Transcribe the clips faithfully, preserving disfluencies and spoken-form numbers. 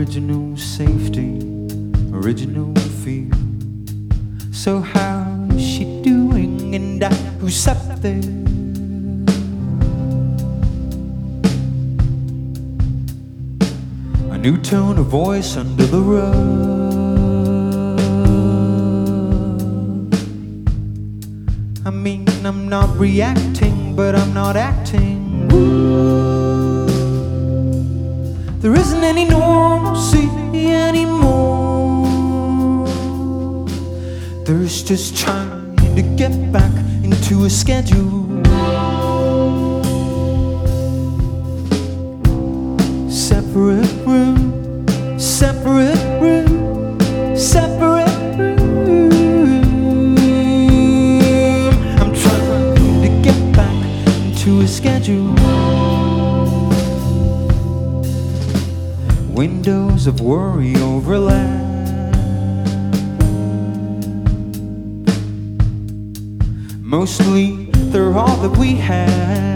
original safety, original feel. So how's she doing, and I, who's up there? A new tone of voice under the rug. I mean, I'm not reacting, but I'm not acting. Ooh. There isn't any normalcy anymore. There's just trying to get back into a schedule. Separate room, separate room, separate room. I'm trying to get back into a schedule. Windows of worry overlap. Mostly they're all that we have.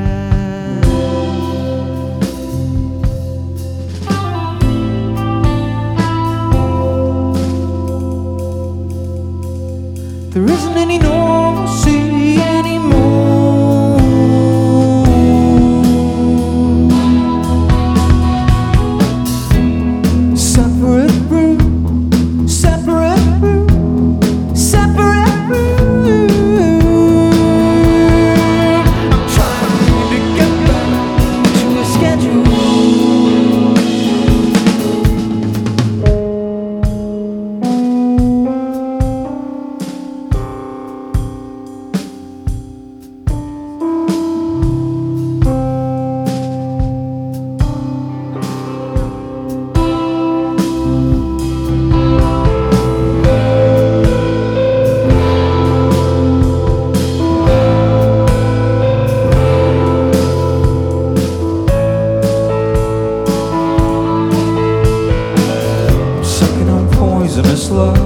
There isn't any normalcy anymore. Separate room, separate room, separate room. I'm trying to get back to a schedule. Poisonous love.